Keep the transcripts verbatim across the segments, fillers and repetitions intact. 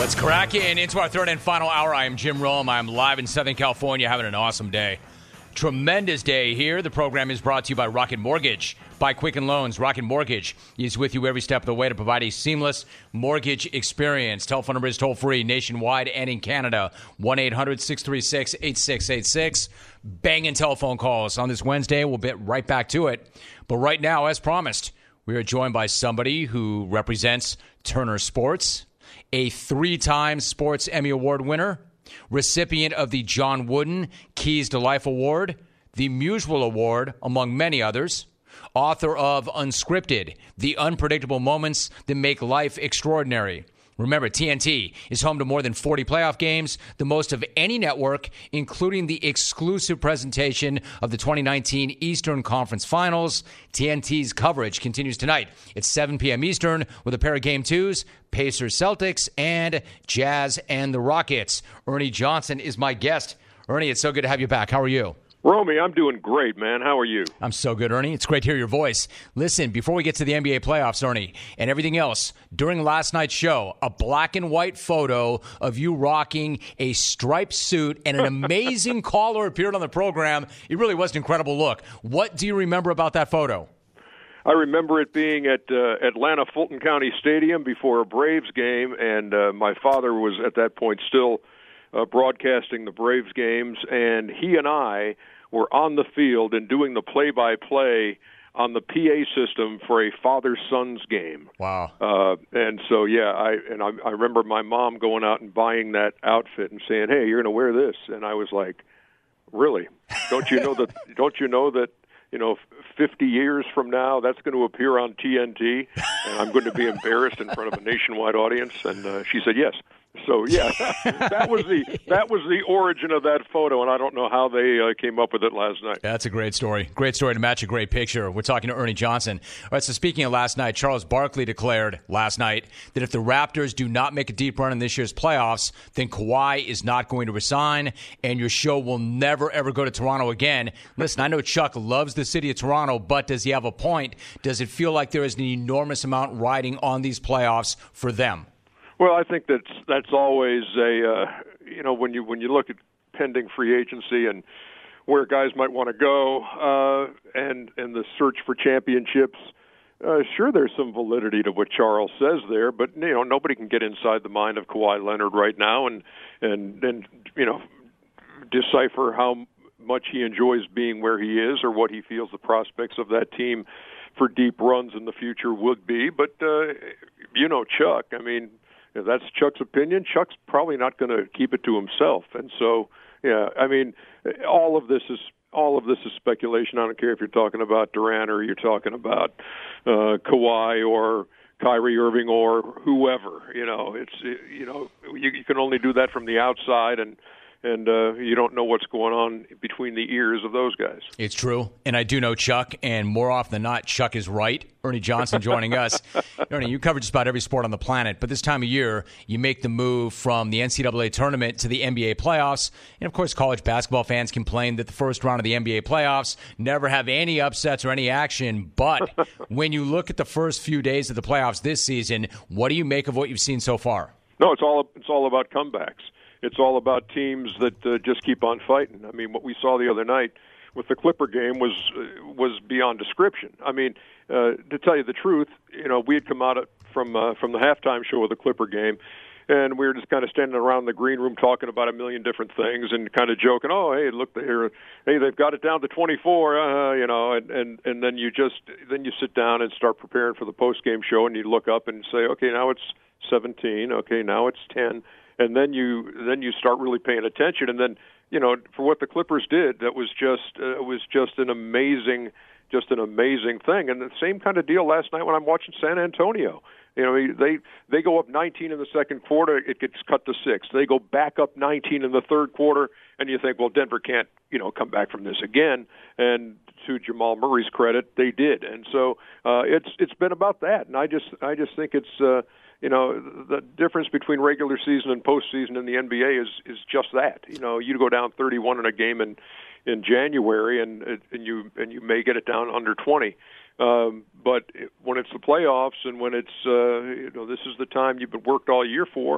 Let's crack in into our third and final hour. I am Jim Rome. I'm live in Southern California, having an awesome day. Tremendous day here. The program is brought to you by Rocket Mortgage. By Quicken Loans, Rocket Mortgage is with you every step of the way to provide a seamless mortgage experience. Telephone number is toll-free nationwide and in Canada, one eight hundred six three six eight six eight six. Banging telephone calls on this Wednesday. We'll get right back to it. But right now, as promised, we are joined by somebody who represents Turner Sports, a three-time Sports Emmy Award winner, recipient of the John Wooden Keys to Life Award, the Musial Award, among many others, author of Unscripted, The Unpredictable Moments That Make Life Extraordinary. Remember, T N T is home to more than forty playoff games, the most of any network, including the exclusive presentation of the twenty nineteen Eastern Conference Finals. T N T's coverage continues tonight at seven p.m. Eastern with a pair of Game twos, Pacers Celtics, and Jazz and the Rockets. Ernie Johnson is my guest. Ernie, it's so good to have you back. How are you? Romy, I'm doing great, man. How are you? I'm so good, Ernie. It's great to hear your voice. Listen, before we get to the N B A playoffs, Ernie, and everything else, during last night's show, a black and white photo of you rocking a striped suit and an amazing caller appeared on the program. It really was an incredible look. What do you remember about that photo? I remember it being at uh, Atlanta Fulton County Stadium before a Braves game, and uh, my father was at that point still uh, broadcasting the Braves games, and he and I were on the field and doing the play-by-play on the P A system for a father-son's game. Wow. Uh, and so, yeah, I and I, I remember my mom going out and buying that outfit and saying, "Hey, you're going to wear this." And I was like, "Really? Don't you know that? Don't you know that? You know, fifty years from now, that's going to appear on T N T, and I'm going to be embarrassed in front of a nationwide audience." And uh, she said, "Yes." So yeah, that was the that was the origin of that photo, and I don't know how they uh, came up with it last night. That's a great story. Great story to match a great picture. We're talking to Ernie Johnson. All right, so speaking of last night, Charles Barkley declared last night that if the Raptors do not make a deep run in this year's playoffs, then Kawhi is not going to resign, and your show will never, ever go to Toronto again. Listen, I know Chuck loves the city of Toronto, but does he have a point? Does it feel like there is an enormous amount riding on these playoffs for them? Well, I think that's that's always a uh, you know when you when you look at pending free agency and where guys might want to go uh, and and the search for championships. Uh, sure, there's some validity to what Charles says there, but you know nobody can get inside the mind of Kawhi Leonard right now and and and you know decipher how much he enjoys being where he is or what he feels the prospects of that team for deep runs in the future would be. But uh, you know, Chuck, I mean. If that's Chuck's opinion, Chuck's probably not going to keep it to himself. And so, yeah, I mean, all of this is all of this is speculation. I don't care if you're talking about Durant or you're talking about uh, Kawhi or Kyrie Irving or whoever. You know, it's you know you, you can only do that from the outside, and and uh, you don't know what's going on between the ears of those guys. It's true, and I do know Chuck, and more often than not, Chuck is right. Ernie Johnson joining us. Ernie, you cover just about every sport on the planet, but this time of year, you make the move from the N C double A tournament to the N B A playoffs. And, of course, college basketball fans complain that the first round of the N B A playoffs never have any upsets or any action. But when you look at the first few days of the playoffs this season, what do you make of what you've seen so far? No, it's all it's all about comebacks. It's all about teams that uh, just keep on fighting. I mean, what we saw the other night with the Clipper game was uh, was beyond description. I mean, uh, to tell you the truth, you know, we had come out from uh, from the halftime show of the Clipper game, and we were just kind of standing around the green room talking about a million different things and kind of joking. Oh, hey, look here, hey, they've got it down to twenty-four, uh, you know, and, and and then you just then you sit down and start preparing for the post game show, and you look up and say, okay, now it's seventeen, okay, now it's ten. And then you then you start really paying attention, and then you know for what the Clippers did, that was just uh, was just an amazing, just an amazing thing. And the same kind of deal last night when I'm watching San Antonio. You know they they go up nineteen in the second quarter, it gets cut to six. They go back up nineteen in the third quarter, and you think, well, Denver can't you know come back from this again. And to Jamal Murray's credit, they did. And so uh, it's it's been about that. And I just I just think it's. Uh, You know, the difference between regular season and postseason in the N B A is is just that. You know, you go down thirty-one in a game in in January, and and you and you may get it down under twenty. Um, but when it's the playoffs, and when it's uh, you know this is the time you've been worked all year for,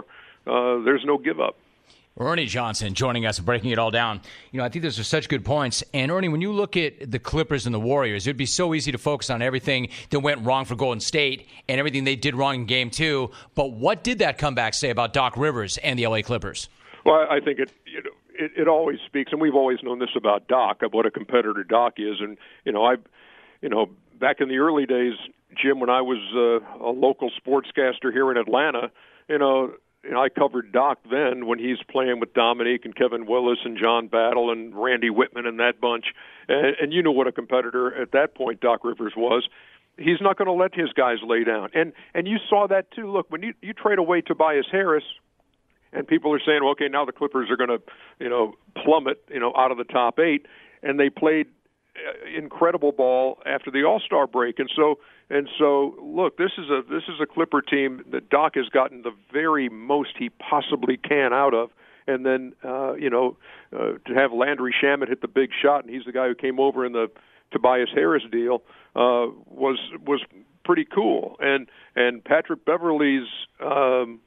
uh, there's no give up. Ernie Johnson joining us, breaking it all down. You know, I think those are such good points. And, Ernie, when you look at the Clippers and the Warriors, it would be so easy to focus on everything that went wrong for Golden State and everything they did wrong in Game two. But what did that comeback say about Doc Rivers and the L A Clippers? Well, I think it, you know, it, it always speaks, and we've always known this about Doc, of what a competitor Doc is. And, you know, I, you know, back in the early days, Jim, when I was uh, a local sportscaster here in Atlanta, you know, You know, I covered Doc then when he's playing with Dominique and Kevin Willis and John Battle and Randy Whitman and that bunch. And, and you know what a competitor at that point Doc Rivers was. He's not going to let his guys lay down. And and you saw that too. Look, when you, you trade away Tobias Harris, and people are saying, well, okay, now the Clippers are going to, you know, plummet, you know, out of the top eight. And they played incredible ball after the All-Star break. And so And so, look, this is a this is a Clipper team that Doc has gotten the very most he possibly can out of. And then, uh, you know, uh, to have Landry Shamet hit the big shot, and he's the guy who came over in the Tobias Harris deal, uh, was was pretty cool. And and Patrick Beverley's um,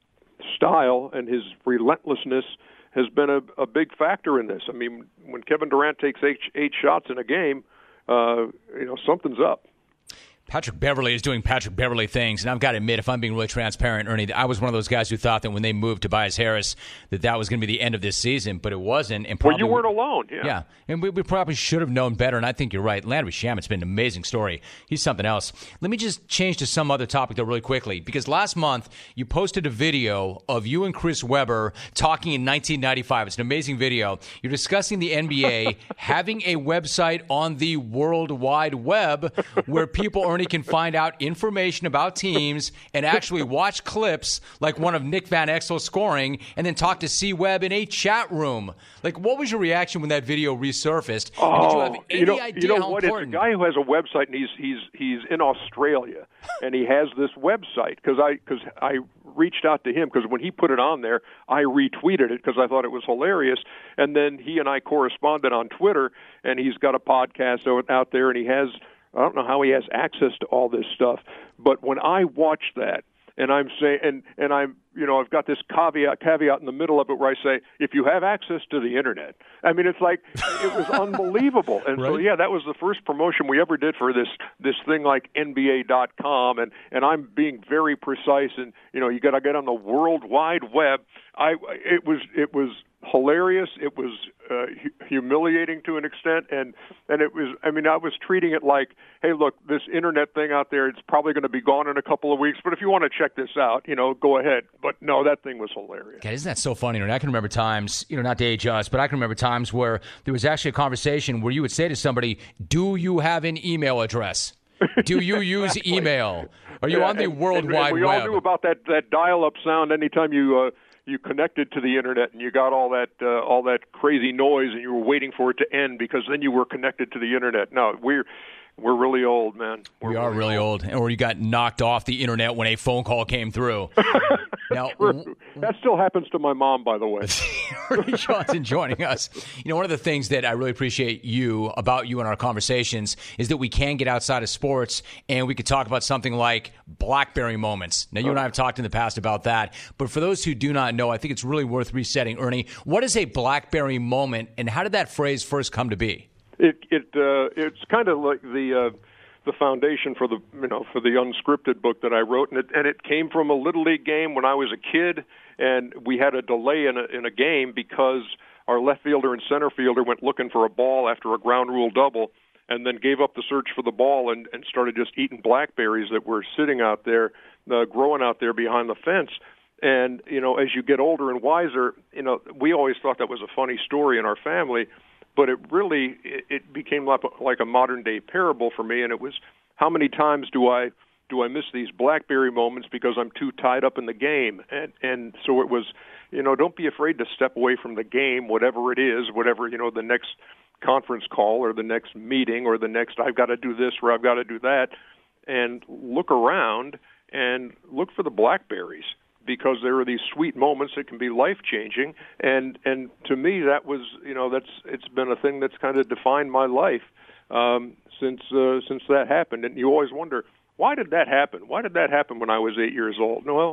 style and his relentlessness has been a, a big factor in this. I mean, when Kevin Durant takes eight, eight shots in a game, uh, you know, something's up. Patrick Beverley is doing Patrick Beverley things, and I've got to admit, if I'm being really transparent, Ernie, I was one of those guys who thought that when they moved Tobias Harris, that that was going to be the end of this season, but it wasn't. And well, you weren't alone. Yeah, yeah, and we, we probably should have known better, and I think you're right. Landry Shamet's been an amazing story. He's something else. Let me just change to some other topic, though, really quickly, because last month you posted a video of you and Chris Webber talking in nineteen ninety-five. It's an amazing video. You're discussing the N B A having a website on the World Wide Web where people, Ernie, can find out information about teams and actually watch clips like one of Nick Van Exel scoring and then talk to C. Webb in a chat room. Like, what was your reaction when that video resurfaced? Oh, and did you have any you know, idea you know how what? important? It's a guy who has a website, and he's he's he's in Australia, and he has this website because I because I reached out to him because when he put it on there, I retweeted it because I thought it was hilarious, and then he and I corresponded on Twitter, and he's got a podcast out there, and he has. I don't know how he has access to all this stuff, but when I watch that, and I'm saying, and and I'm, you know, I've got this caveat caveat in the middle of it where I say, if you have access to the internet, I mean, it's like it was unbelievable. And right? So, yeah, that was the first promotion we ever did for this this thing like N B A dot com, and and I'm being very precise, and you know, you got to get on the World Wide Web. I it was it was. hilarious. It was uh, hu- humiliating to an extent, and and it was. I mean, I was treating it like, hey, look, this internet thing out there, it's probably going to be gone in a couple of weeks. But if you want to check this out, you know, go ahead. But no, that thing was hilarious. God, isn't that so funny? I can remember times, you know, not to age us, but I can remember times where there was actually a conversation where you would say to somebody, "Do you have an email address? Do you use exactly. email? Are you yeah, on the and, World and, Wide and we Web?" all knew about that that dial-up sound anytime you. Uh, You connected to the internet and you got all that uh, all that crazy noise, and you were waiting for it to end because then you were connected to the internet. No, we're we're really old, man. We're we are really, really old. old, or you got knocked off the internet when a phone call came through. Now, True. That still happens to my mom, by the way. Ernie Johnson joining us. You know, one of the things that I really appreciate you about you and our conversations is that we can get outside of sports and we could talk about something like BlackBerry moments. Now, you and I have talked in the past about that, but for those who do not know, I think it's really worth resetting. Ernie, what is a BlackBerry moment, and how did that phrase first come to be? It it uh, it's kind of like the. Uh, the foundation for the you know for the unscripted book that I wrote, and it and it came from a little league game when I was a kid, and we had a delay in a in a game because our left fielder and center fielder went looking for a ball after a ground rule double, and then gave up the search for the ball and and started just eating blackberries that were sitting out there, uh, growing out there behind the fence. And you know, as you get older and wiser, you know, we always thought that was a funny story in our family. But it really it, it became like a, like a modern day parable for me, and it was how many times do I do I miss these BlackBerry moments because I'm too tied up in the game, and and so it was, you know, don't be afraid to step away from the game, whatever it is, whatever you know the next conference call or the next meeting or the next I've got to do this or I've got to do that, and look around and look for the blackberries. Because there are these sweet moments that can be life-changing, and and to me that was you know that's it's been a thing that's kind of defined my life um, since uh, since that happened. And you always wonder, why did that happen? Why did that happen when I was eight years old? Well,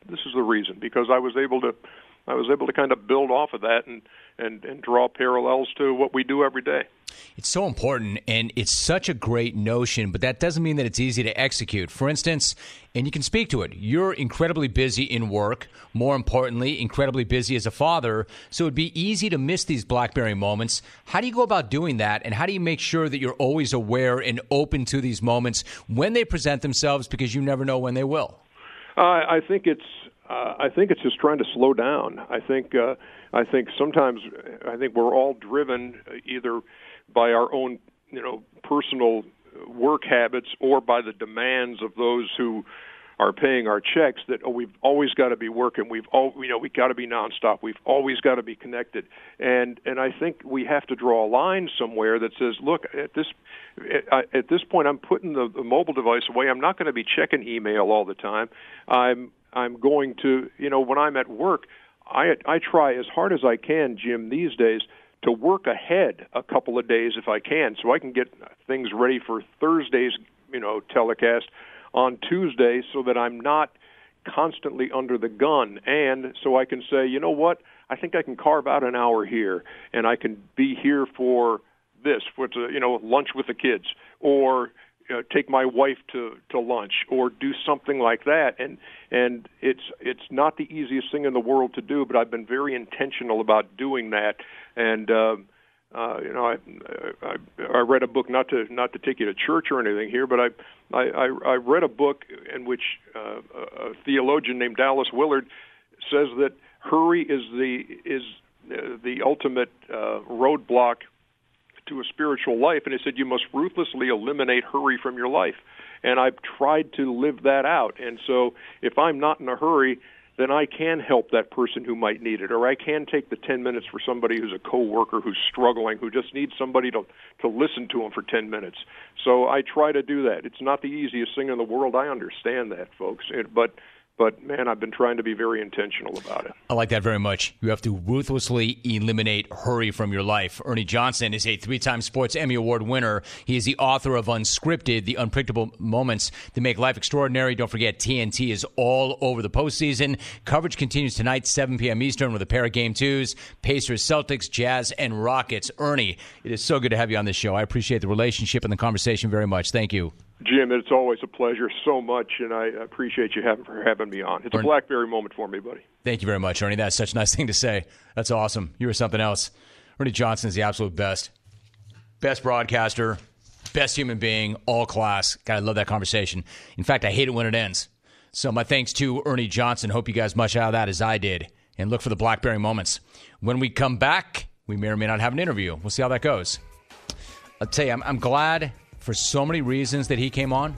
this is the reason, because I was able to I was able to kind of build off of that and, and, and draw parallels to what we do every day. It's so important, and it's such a great notion, but that doesn't mean that it's easy to execute. For instance, and you can speak to it, you're incredibly busy in work, more importantly, incredibly busy as a father, so it'd be easy to miss these BlackBerry moments. How do you go about doing that, and how do you make sure that you're always aware and open to these moments when they present themselves, because you never know when they will? Uh, I think it's uh, I think it's just trying to slow down. I think uh, I think sometimes I think we're all driven either by our own, you know, personal work habits or by the demands of those who are paying our checks, that, oh, we've always got to be working. We've all, you know, we got to be nonstop. We've always got to be connected. And and I think we have to draw a line somewhere that says, look, at this at, at this point, I'm putting the, the mobile device away. I'm not going to be checking email all the time. I'm I'm going to, you know, when I'm at work, I I try as hard as I can, Jim, these days, to work ahead a couple of days if I can, so I can get things ready for Thursday's, you know, telecast on Tuesday, so that I'm not constantly under the gun, and so I can say, you know what, I think I can carve out an hour here, and I can be here for this, for the, you know, lunch with the kids, or uh, take my wife to, to lunch, or do something like that. And and it's it's not the easiest thing in the world to do, but I've been very intentional about doing that. And uh, uh, you know, I, I I read a book, not to not to take you to church or anything here, but I I, I read a book in which uh, a theologian named Dallas Willard says that hurry is the is the ultimate uh, roadblock to a spiritual life, and he said you must ruthlessly eliminate hurry from your life. And I've tried to live that out. And so if I'm not in a hurry, then I can help that person who might need it, or I can take the ten minutes for somebody who's a coworker who's struggling, who just needs somebody to to listen to him for ten minutes. So I try to do that. It's not the easiest thing in the world. I understand that, folks. It, but But, man, I've been trying to be very intentional about it. I like that very much. You have to ruthlessly eliminate hurry from your life. Ernie Johnson is a three-time Sports Emmy Award winner. He is the author of Unscripted, The Unpredictable Moments That Make Life Extraordinary. Don't forget, T N T is all over the postseason. Coverage continues tonight, seven p.m. Eastern, with a pair of Game twos, Pacers, Celtics, Jazz, and Rockets. Ernie, it is so good to have you on this show. I appreciate the relationship and the conversation very much. Thank you. Jim, it's always a pleasure so much, and I appreciate you having, for having me on. It's a BlackBerry moment for me, buddy. Thank you very much, Ernie. That's such a nice thing to say. That's awesome. You were something else. Ernie Johnson is the absolute best. Best broadcaster, best human being, all class. God, I love that conversation. In fact, I hate it when it ends. So my thanks to Ernie Johnson. Hope you guys much out of that as I did. And look for the BlackBerry moments. When we come back, we may or may not have an interview. We'll see how that goes. I'll tell you, I'm, I'm glad for so many reasons that he came on,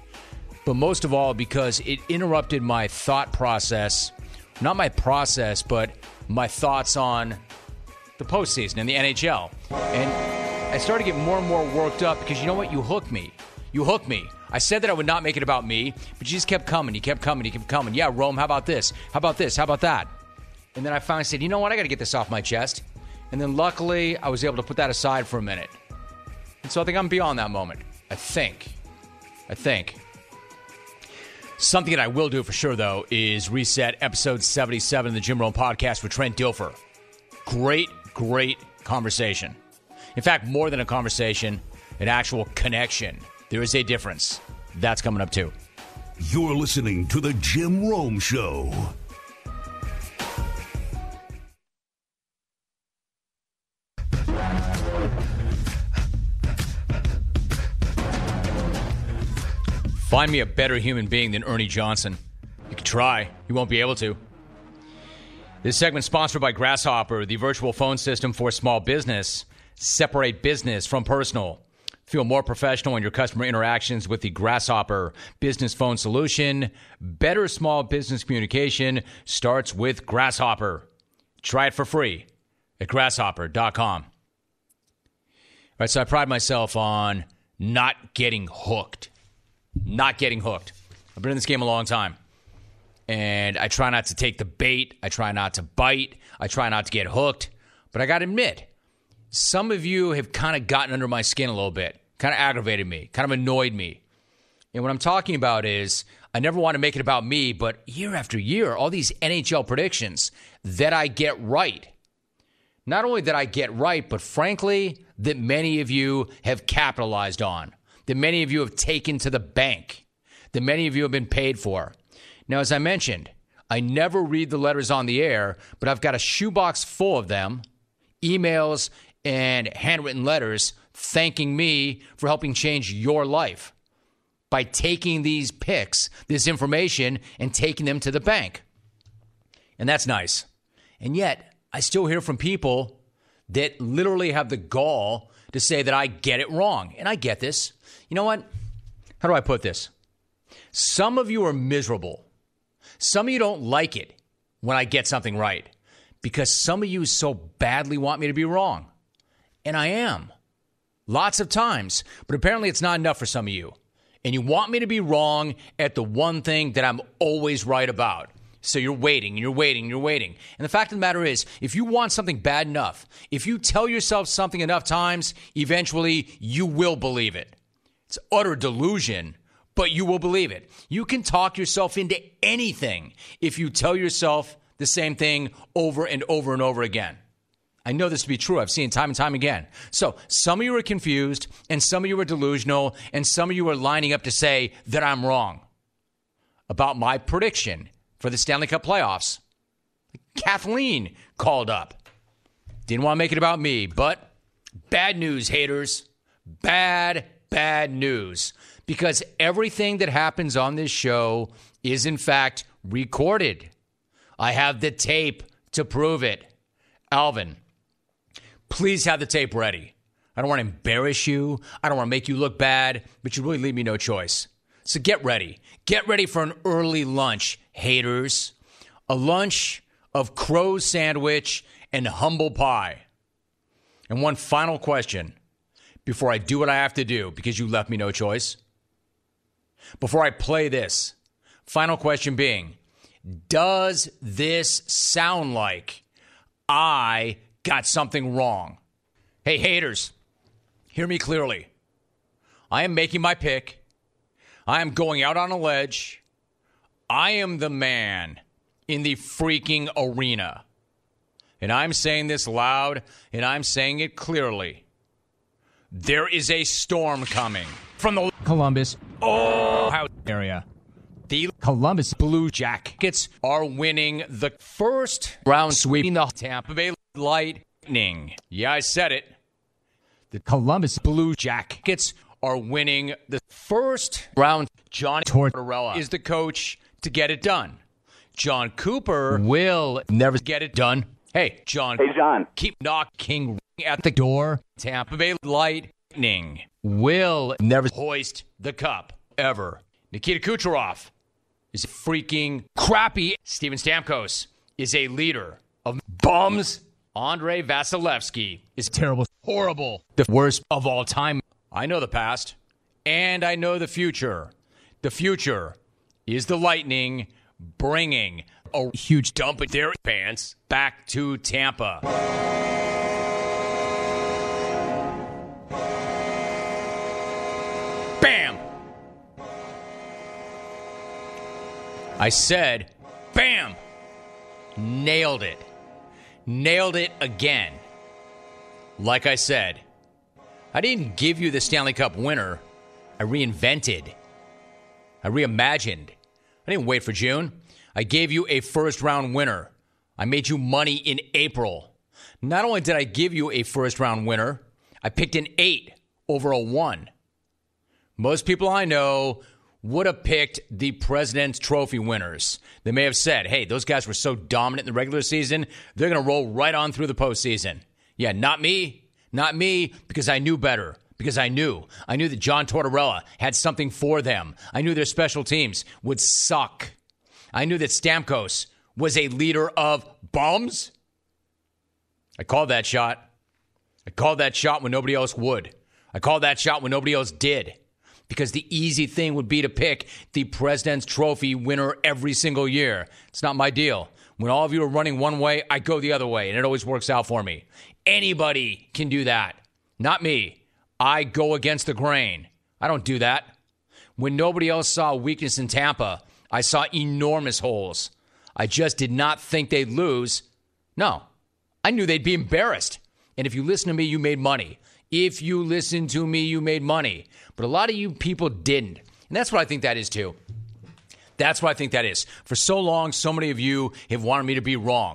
but most of all because it interrupted my thought process, not my process, but my thoughts on the postseason and the N H L. And I started to get more and more worked up because you know what? You hooked me. You hooked me. I said that I would not make it about me, but you just kept coming. You kept coming. You kept coming. Yeah, Rome, how about this? How about this? How about that? And then I finally said, you know what? I got to get this off my chest. And then luckily, I was able to put that aside for a minute. And so I think I'm beyond that moment. I think. I think. Something that I will do for sure, though, is reset episode seventy-seven of the Jim Rome podcast with Trent Dilfer. Great, great conversation. In fact, more than a conversation, an actual connection. There is a difference. That's coming up, too. You're listening to The Jim Rome Show. Find me a better human being than Ernie Johnson. You can try. You won't be able to. This segment sponsored by Grasshopper, the virtual phone system for small business. Separate business from personal. Feel more professional in your customer interactions with the Grasshopper business phone solution. Better small business communication starts with Grasshopper. Try it for free at grasshopper dot com. All right, so I pride myself on not getting hooked. Not getting hooked. I've been in this game a long time. And I try not to take the bait. I try not to bite. I try not to get hooked. But I got to admit, some of you have kind of gotten under my skin a little bit. Kind of aggravated me. Kind of annoyed me. And what I'm talking about is I never want to make it about me, but year after year, all these N H L predictions that I get right. Not only that I get right, but frankly, that many of you have capitalized on, that many of you have taken to the bank, that many of you have been paid for. Now, as I mentioned, I never read the letters on the air, but I've got a shoebox full of them, emails and handwritten letters thanking me for helping change your life by taking these picks, this information, and taking them to the bank. And that's nice. And yet, I still hear from people that literally have the gall to say that I get it wrong. And I get this. You know what? How do I put this? Some of you are miserable. Some of you don't like it when I get something right because some of you so badly want me to be wrong. And I am. Lots of times. But apparently it's not enough for some of you. And you want me to be wrong at the one thing that I'm always right about. So you're waiting, you're waiting, you're waiting. And the fact of the matter is, if you want something bad enough, if you tell yourself something enough times, eventually you will believe it. It's utter delusion, but you will believe it. You can talk yourself into anything if you tell yourself the same thing over and over and over again. I know this to be true. I've seen it time and time again. So some of you are confused, and some of you are delusional, and some of you are lining up to say that I'm wrong about my prediction for the Stanley Cup playoffs. Kathleen called up. Didn't want to make it about me, but bad news, haters. Bad, bad news. Because everything that happens on this show is, in fact, recorded. I have the tape to prove it. Alvin, please have the tape ready. I don't want to embarrass you. I don't want to make you look bad, but you really leave me no choice. So get ready. Get ready for an early lunch, haters. A lunch of crow sandwich and humble pie. And one final question before I do what I have to do, because you left me no choice. Before I play this, final question being, does this sound like I got something wrong? Hey, haters, hear me clearly. I am making my pick. I am going out on a ledge. I am the man in the freaking arena. And I'm saying this loud, and I'm saying it clearly. There is a storm coming from the Columbus oh, area. The Columbus Blue Jackets are winning the first round sweeping the Tampa Bay Lightning. Yeah, I said it. The Columbus Blue Jackets are winning the first round. John Tortorella is the coach to get it done. John Cooper will never get it done. Hey, John. Hey, John. Keep knocking at the door. Tampa Bay Lightning will never hoist the cup, ever. Nikita Kucherov is freaking crappy. Steven Stamkos is a leader of bums. Andrei Vasilevsky is terrible, horrible, the worst of all time. I know the past, and I know the future. The future is the Lightning bringing a huge dump of their pants back to Tampa. Bam! I said, bam! Nailed it. Nailed it again. Like I said, I didn't give you the Stanley Cup winner. I reinvented. I reimagined. I didn't wait for June. I gave you a first-round winner. I made you money in April. Not only did I give you a first-round winner, I picked an eight over a one. Most people I know would have picked the President's Trophy winners. They may have said, hey, those guys were so dominant in the regular season, they're going to roll right on through the postseason. Yeah, not me. Not me, because I knew better. Because I knew. I knew that John Tortorella had something for them. I knew their special teams would suck. I knew that Stamkos was a leader of bums. I called that shot. I called that shot when nobody else would. I called that shot when nobody else did. Because the easy thing would be to pick the President's Trophy winner every single year. It's not my deal. When all of you are running one way, I go the other way, and it always works out for me. Anybody can do that. Not me. I go against the grain. I don't do that. When nobody else saw weakness in Tampa, I saw enormous holes. I just did not think they'd lose. No, I knew they'd be embarrassed. And if you listen to me, you made money. If you listen to me, you made money. But a lot of you people didn't. And that's what I think that is too. That's what I think that is. For so long, so many of you have wanted me to be wrong.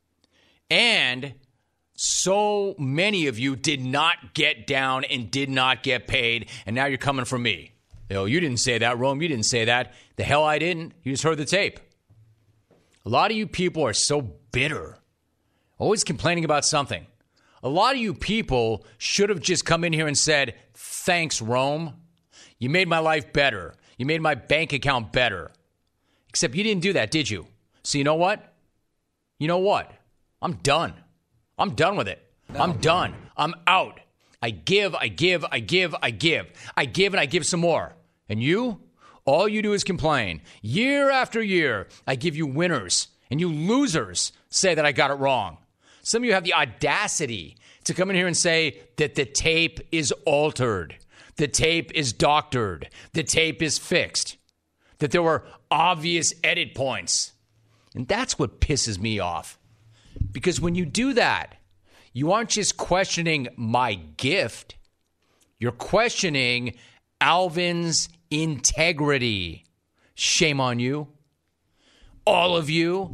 And so many of you did not get down and did not get paid. And now you're coming for me. Oh, you didn't say that, Rome. You didn't say that. The hell I didn't. You just heard the tape. A lot of you people are so bitter. Always complaining about something. A lot of you people should have just come in here and said, thanks, Rome. You made my life better. You made my bank account better. Except you didn't do that, did you? So you know what? You know what? I'm done. I'm done with it. No. I'm done. I'm out. I give, I give, I give, I give. I give and I give some more. And you? All you do is complain. Year after year, I give you winners. And you losers say that I got it wrong. Some of you have the audacity to come in here and say that the tape is altered. The tape is doctored. The tape is fixed. That there were obvious edit points. And that's what pisses me off. Because when you do that, you aren't just questioning my gift. You're questioning Alvin's integrity. Shame on you. All of you.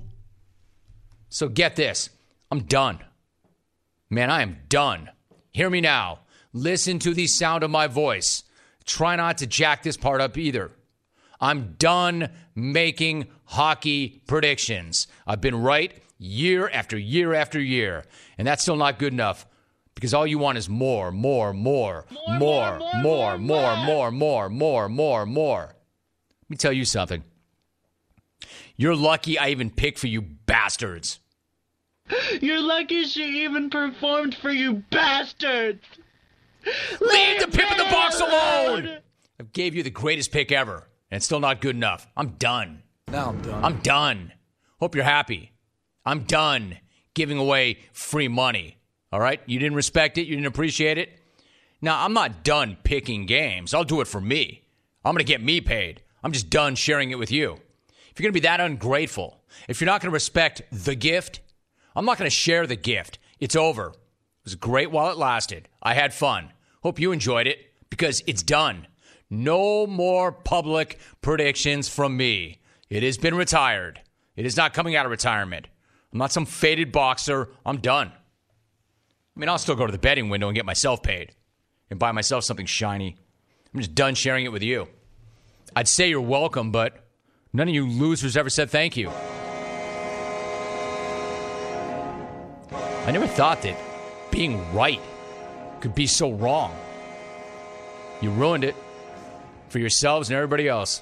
So get this. I'm done. Man, I am done. Hear me now. Listen to the sound of my voice. Try not to jack this part up either. I'm done making hockey predictions. I've been right year after year after year. And that's still not good enough because all you want is more, more, more, more, more, more, more, more, more, more, more, more. Let me tell you something. You're lucky I even picked for you bastards. You're lucky she even performed for you bastards. Leave the pip in the box alone. I gave you the greatest pick ever, and it's still not good enough. I'm done. Now I'm done. I'm done. Hope you're happy. I'm done giving away free money. All right? You didn't respect it. You didn't appreciate it. Now, I'm not done picking games. I'll do it for me. I'm going to get me paid. I'm just done sharing it with you. If you're going to be that ungrateful, if you're not going to respect the gift, I'm not going to share the gift. It's over. It was great while it lasted. I had fun. Hope you enjoyed it because it's done. No more public predictions from me. It has been retired. It is not coming out of retirement. I'm not some faded boxer. I'm done. I mean, I'll still go to the betting window and get myself paid and buy myself something shiny. I'm just done sharing it with you. I'd say you're welcome, but none of you losers ever said thank you. I never thought that being right could be so wrong. You ruined it for yourselves and everybody else.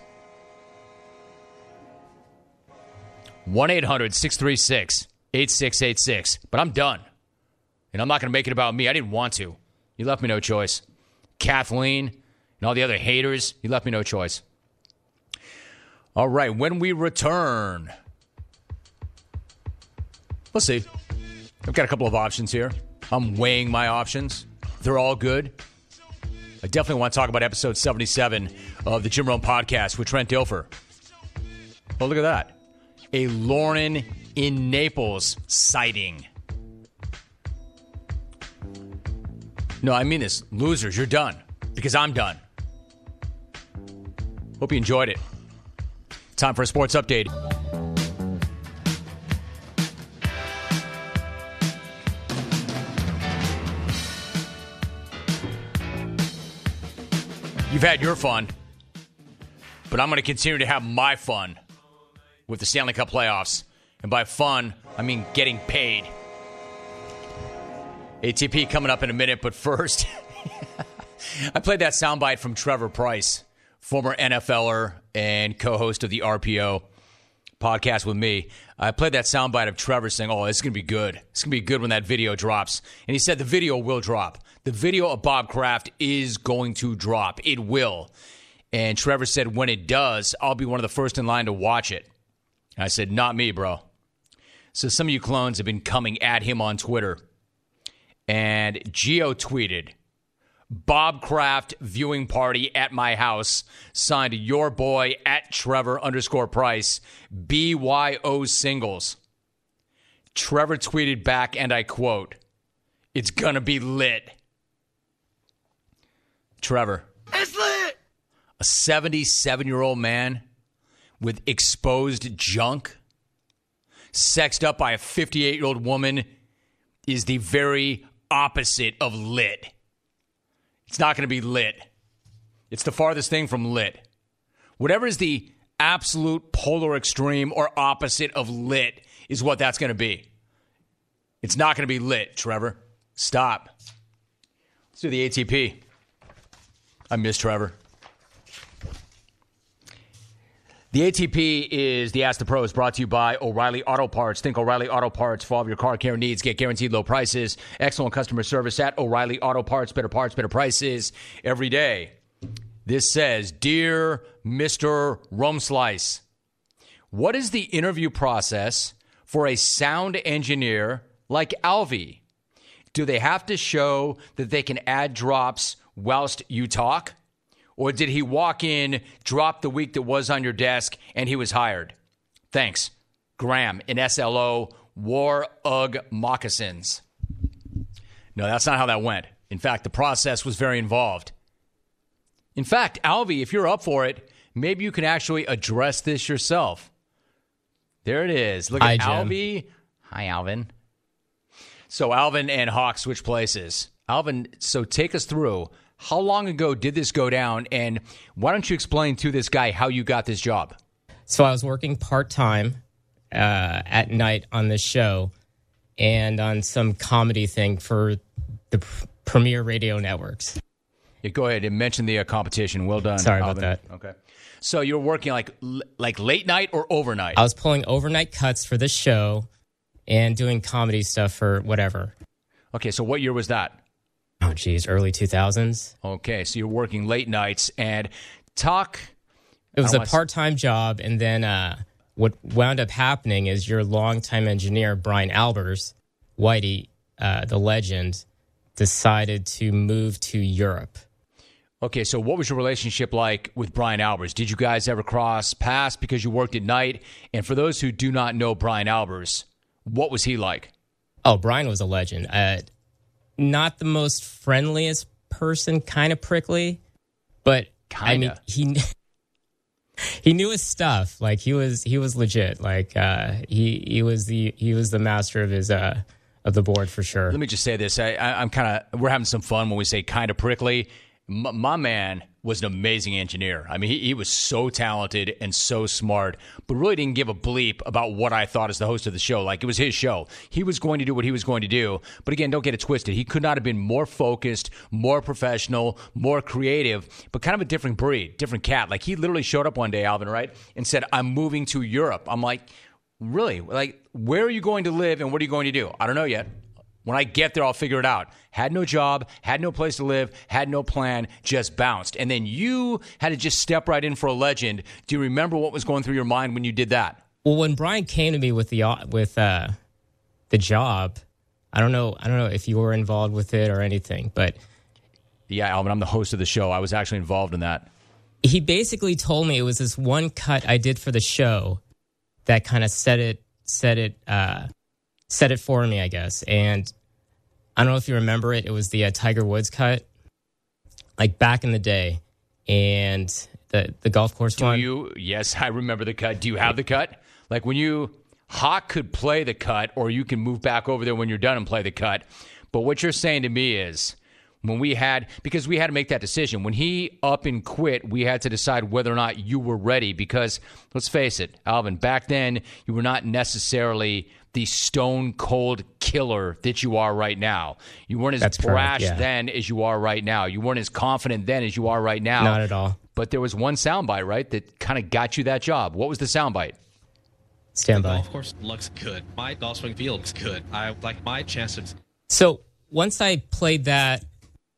one eight hundred six three six eight six eight six. But I'm done. And I'm not going to make it about me. I didn't want to. You left me no choice. Kathleen and all the other haters, you left me no choice. All right, when we return, let's see. I've got a couple of options here. I'm weighing my options. They're all good. I definitely want to talk about episode seventy-seven of the Jim Rome Podcast with Trent Dilfer. Oh, look at that. A Lauren in Naples sighting. No, I mean this. Losers, you're done. Because I'm done. Hope you enjoyed it. Time for a sports update. You've had your fun, but I'm going to continue to have my fun with the Stanley Cup playoffs. And by fun, I mean getting paid. A T P coming up in a minute, but first, I played that soundbite from Trevor Price, former N F L er and co-host of the R P O podcast with me. I played that soundbite of Trevor saying, oh, this is going to be good. It's going to be good when that video drops. And he said the video will drop. The video of Bob Kraft is going to drop. It will. And Trevor said, when it does, I'll be one of the first in line to watch it. And I said, not me, bro. So some of you clones have been coming at him on Twitter. And Geo tweeted Bob Kraft viewing party at my house. Signed your boy at Trevor underscore Price. B Y O singles. Trevor tweeted back, and I quote, "It's gonna be lit." Trevor. It's lit! A seventy-seven-year-old man with exposed junk, sexed up by a fifty-eight-year-old woman, is the very opposite of lit. It's not going to be lit. It's the farthest thing from lit. Whatever is the absolute polar extreme or opposite of lit is what that's going to be. It's not going to be lit, Trevor. Stop. Let's do the A T P. I miss Trevor. The A T P is the Ask the Pros, brought to you by O'Reilly Auto Parts. Think O'Reilly Auto Parts for all of your car care needs. Get guaranteed low prices, excellent customer service at O'Reilly Auto Parts. Better parts, better prices every day. This says, Dear Mister Rome Slice, what is the interview process for a sound engineer like Alvy? Do they have to show that they can add drops whilst you talk? Or did he walk in, drop the week that was on your desk, and he was hired? Thanks. Graham in S L O, War Ugg Moccasins. No, that's not how that went. In fact, the process was very involved. In fact, Alvy, if you're up for it, maybe you can actually address this yourself. There it is. Look at Hi, Jim. Alvy. Hi, Alvin. So Alvin and Hawk switch places. Alvin, so take us through. How long ago did this go down, and why don't you explain to this guy how you got this job? So I was working part-time uh, at night on this show and on some comedy thing for the pr- Premier Radio Networks. Yeah, go ahead and mention the uh, competition. Well done, Sorry Alvin. about that. Okay. So you were working like like late night or overnight? I was pulling overnight cuts for this show and doing comedy stuff for whatever. Okay, so what year was that? Oh, geez, early two thousands. Okay, so you're working late nights and talk. It was I a don't wanna s- part-time job, and then uh, what wound up happening is your longtime engineer, Brian Albers, Whitey, uh, the legend, decided to move to Europe. Okay, so what was your relationship like with Brian Albers? Did you guys ever cross paths because you worked at night? And for those who do not know Brian Albers, what was he like? Oh, Brian was a legend. Uh, not the most friendliest person, kind of prickly, but I mean, Kinda. he he knew his stuff. Like he was he was legit. Like uh, he he was the he was the master of his uh, of the board for sure. Let me just say this. I, I, I'm kind of, we're having some fun when we say kind of prickly. M- my man was an amazing engineer. I mean, he, he was so talented and so smart, but really didn't give a bleep about what I thought as the host of the show. Like, it was his show. He was going to do what he was going to do. But again, don't get it twisted. He could not have been more focused, more professional, more creative, but kind of a different breed, different cat. Like, he literally showed up one day, Alvin, right, and said, I'm moving to Europe. I'm like, really? Like, where are you going to live and what are you going to do? I don't know yet. When I get there, I'll figure it out. Had no job, had no place to live, had no plan, just bounced. And then you had to just step right in for a legend. Do you remember what was going through your mind when you did that? Well, when Brian came to me with the with uh, the job, I don't know. I don't know if you were involved with it or anything, but Yeah, Alvin, I'm the host of the show. I was actually involved in that. he basically told me it was this one cut I did for the show that kind of set it set it uh, set it for me, I guess. And I don't know if you remember it. It was the uh, Tiger Woods cut, like back in the day, and the the golf course Do one. you? Yes, I remember the cut. Do you have the cut? Like when you, Hawk could play the cut, or you can move back over there when you're done and play the cut. But what you're saying to me is, when we had, because we had to make that decision. When he up and quit, we had to decide whether or not you were ready. Because let's face it, Alvin, back then you were not necessarily the stone cold killer that you are right now. You weren't as That's brash correct, yeah. then as you are right now. You weren't as confident then as you are right now. Not at all. But there was one soundbite, right, that kind of got you that job. What was the soundbite? Stand by. Golf course looks good. My golf swing field looks good. I like my chances. So once I played that,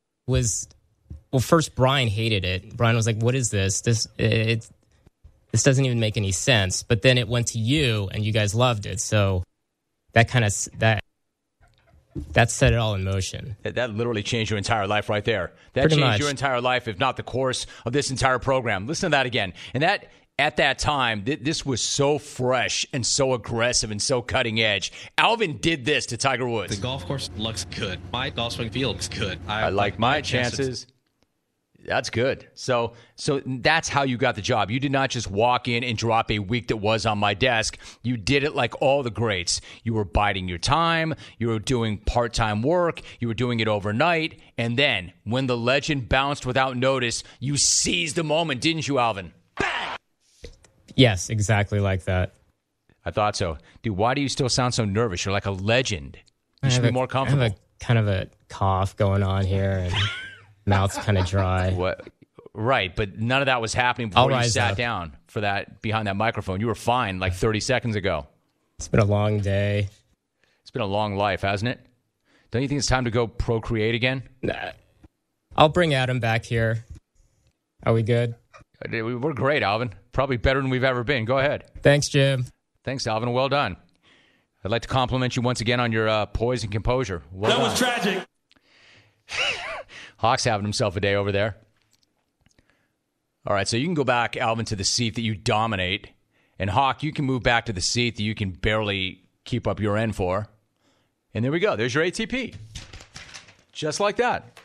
was well, first Brian hated it. Brian was like, "What is this? This it, this doesn't even make any sense." But then it went to you, and you guys loved it. So that kind of that that set it all in motion. That, that literally changed your entire life right there. That Pretty changed much. your entire life, if not the course of this entire program. Listen to that again. And that at that time, th- this was so fresh and so aggressive and so cutting edge. Alvin did this to Tiger Woods. The golf course looks good. My golf swing field looks good. I, I like my chances. That's good. So so that's how you got the job. You did not just walk in and drop a week that was on my desk. You did it like all the greats. You were biding your time. You were doing part-time work. You were doing it overnight. And then when the legend bounced without notice, you seized the moment, didn't you, Alvin? Yes, exactly like that. I thought so. Dude, why do you still sound so nervous? You're like a legend. You I should have be a- more comfortable. I have a kind of a cough going on here, and mouth's kind of dry. What? Right, but none of that was happening before I'll you rise sat up. down for that behind that microphone. You were fine like thirty seconds ago. It's been a long day. It's been a long life, hasn't it? Don't you think it's time to go procreate again? Nah. I'll bring Adam back here. Are we good? We're great, Alvin. Probably better than we've ever been. Go ahead. Thanks, Jim. Thanks, Alvin. Well done. I'd like to compliment you once again on your uh, poise and composure. Well That done. was tragic. Hawk's having himself a day over there. All right, so you can go back, Alvin, to the seat that you dominate. And Hawk, you can move back to the seat that you can barely keep up your end for. And there we go. There's your A T P. Just like that.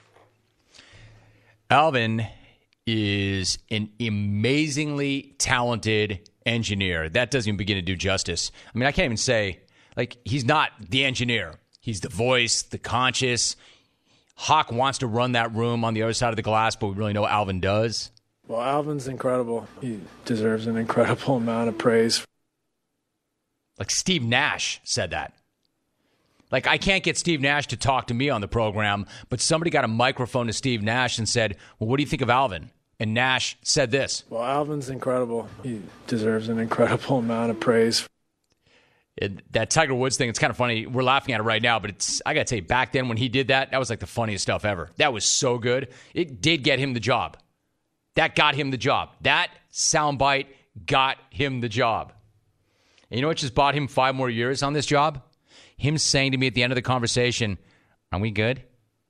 Alvin is an amazingly talented engineer. That doesn't even begin to do justice. I mean, I can't even say, like, he's not the engineer. He's the voice, the conscious. Hawk wants to run that room on the other side of the glass, but we really know Alvin does. Well, Alvin's incredible. He deserves an incredible amount of praise. Like Steve Nash said that. Like, I can't get Steve Nash to talk to me on the program, but somebody got a microphone to Steve Nash and said, well, what do you think of Alvin? And Nash said this. Well, Alvin's incredible. He deserves an incredible amount of praise. It, that Tiger Woods thing, it's kind of funny. We're laughing at it right now, but it's I got to tell you, back then when he did that, that was like the funniest stuff ever. That was so good. It did get him the job. That got him the job. That soundbite got him the job. And you know what just bought him five more years on this job? Him saying to me at the end of the conversation, are we good?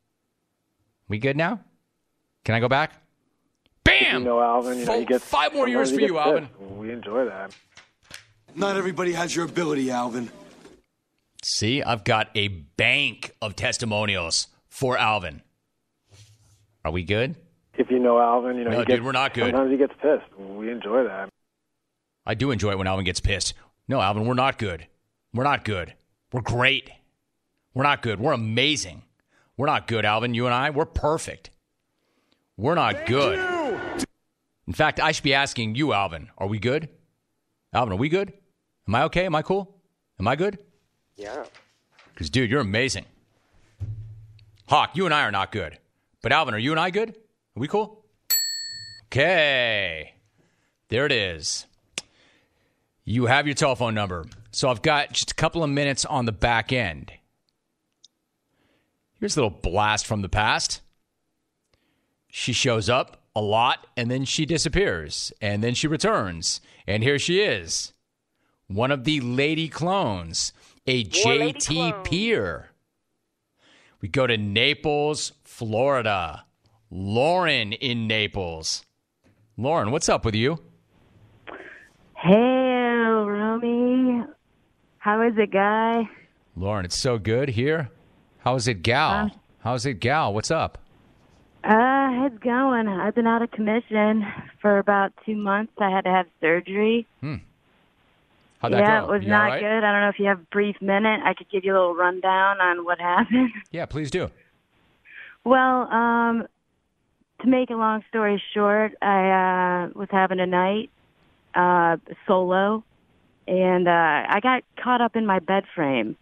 We good now? Can I go back? Bam! You know, Alvin, you know, he gets five more years sometimes for he you, gets Alvin. pissed. We enjoy that. Not everybody has your ability, Alvin. See, I've got a bank of testimonials for Alvin. Are we good? If you know Alvin, you know, No, he dude, gets, we're not good. Sometimes he gets pissed. We enjoy that. I do enjoy it when Alvin gets pissed. No, Alvin, we're not good. We're not good. We're great. We're not good. We're amazing. We're not good, Alvin. You and I, we're perfect. We're not Thank good. You. In fact, I should be asking you, Alvin, are we good? Alvin, are we good? Am I okay? Am I cool? Am I good? Yeah. Because, dude, you're amazing. Hawk, you and I are not good. But, Alvin, are you and I good? Are we cool? Okay. There it is. You have your telephone number. So I've got just a couple of minutes on the back end. Here's a little blast from the past. She shows up a lot, and then she disappears, and then she returns. And here she is, one of the lady clones, a J T peer. We go to Naples, Florida. Lauren in Naples. Lauren, what's up with you? Hey, Romy. How is it, guy? Lauren, it's so good here. How is it, gal? Um, How's it, gal? What's up? Uh, it's going. I've been out of commission for about two months. I had to have surgery. Hmm. How'd that yeah, go? it was You not all right? good. I don't know if you have a brief minute. I could give you a little rundown on what happened. Yeah, please do. Well, um, to make a long story short, I uh, was having a night uh, solo, and uh, I got caught up in my bed frame.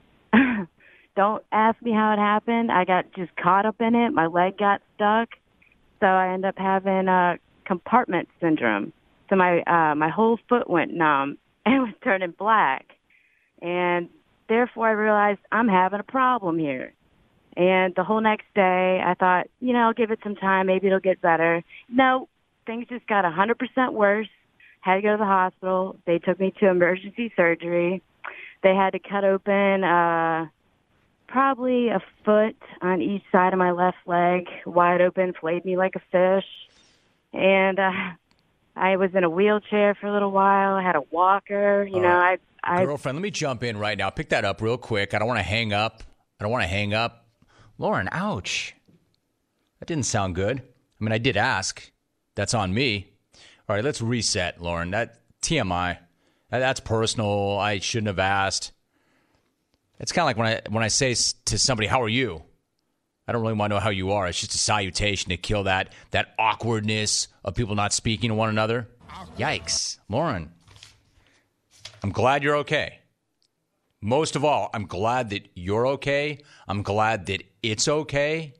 Don't ask me how it happened. I got just caught up in it. My leg got stuck, so I ended up having uh, compartment syndrome. So my uh, my whole foot went numb and was turning black, and therefore I realized I'm having a problem here. And the whole next day, I thought, you know, I'll give it some time. Maybe it'll get better. No, things just got one hundred percent worse. Had to go to the hospital. They took me to emergency surgery. They had to cut open uh, probably a foot on each side of my left leg, wide open, flayed me like a fish. And uh, I was in a wheelchair for a little while. I had a walker. You All know, right. I, I. Girlfriend, let me jump in right now. Pick that up real quick. I don't want to hang up. I don't want to hang up. Lauren, ouch. That didn't sound good. I mean, I did ask. That's on me. All right, let's reset, Lauren. That T M I. That, that's personal. I shouldn't have asked. It's kind of like when I when I say to somebody, "How are you?" I don't really want to know how you are. It's just a salutation to kill that that awkwardness of people not speaking to one another. Yikes, Lauren. I'm glad you're okay. Most of all, I'm glad that you're okay. I'm glad that it's okay.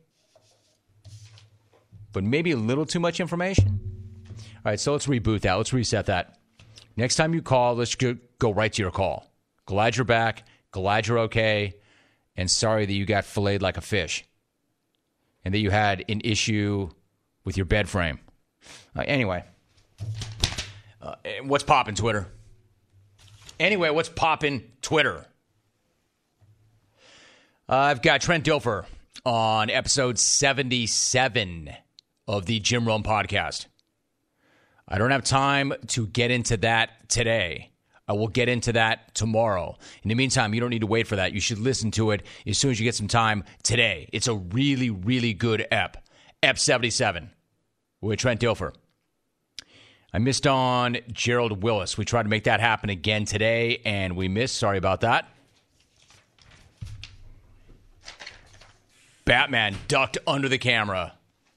But maybe a little too much information. All right, so let's reboot that. Let's reset that. Next time you call, let's go, go right to your call. Glad you're back. Glad you're okay. And sorry that you got filleted like a fish. And that you had an issue with your bed frame. Uh, anyway. Uh, what's poppin', Twitter? Anyway, what's poppin', Twitter? Uh, I've got Trent Dilfer on episode seventy-seven of the Jim Rome podcast. I don't have time to get into that today. I will get into that tomorrow. In the meantime, you don't need to wait for that. You should listen to it as soon as you get some time today. It's a really, really good ep. Ep seventy-seven with Trent Dilfer. I missed on Gerald Willis. We tried to make that happen again today, and we missed. Sorry about that. Batman ducked under the camera.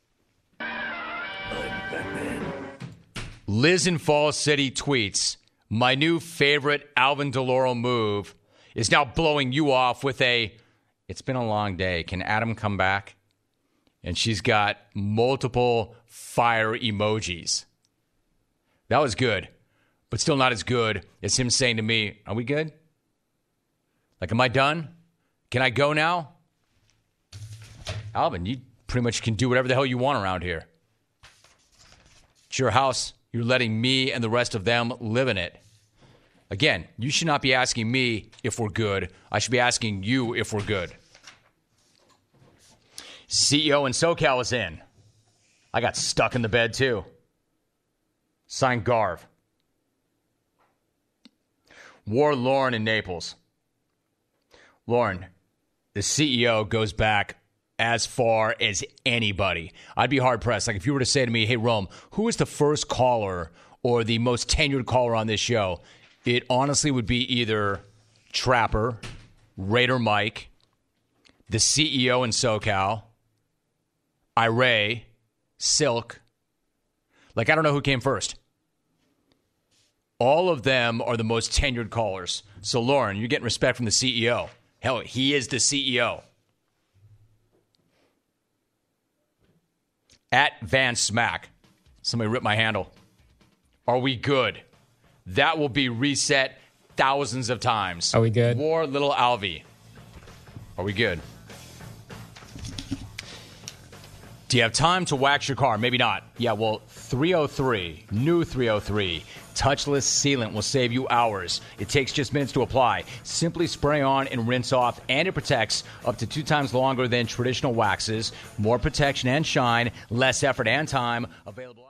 Liz in Falls City tweets, my new favorite Alvin DeLauro move is now blowing you off with a, it's been a long day. Can Adam come back? And she's got multiple fire emojis. That was good, but still not as good as him saying to me, are we good? Like, am I done? Can I go now? Alvin, you pretty much can do whatever the hell you want around here. It's your house. You're letting me and the rest of them live in it. Again, you should not be asking me if we're good. I should be asking you if we're good. C E O in SoCal is in. I got stuck in the bed, too. Signed Garv. War Lauren in Naples. Lauren, the C E O goes back as far as anybody. I'd be hard-pressed. Like, if you were to say to me, hey, Rome, who is the first caller or the most tenured caller on this show? It honestly would be either Trapper, Raider Mike, the C E O in SoCal, Iray, Silk. Like, I don't know who came first. All of them are the most tenured callers. So, Lauren, you're getting respect from the C E O. Hell, he is the C E O. At Van Smack. Somebody ripped my handle. Are we good? That will be reset thousands of times. Are we good? War Little Alvy. Are we good? Do you have time to wax your car? Maybe not. Yeah, well, three oh three, new three oh three, touchless sealant will save you hours. It takes just minutes to apply. Simply spray on and rinse off, and it protects up to two times longer than traditional waxes. More protection and shine, less effort and time. Available.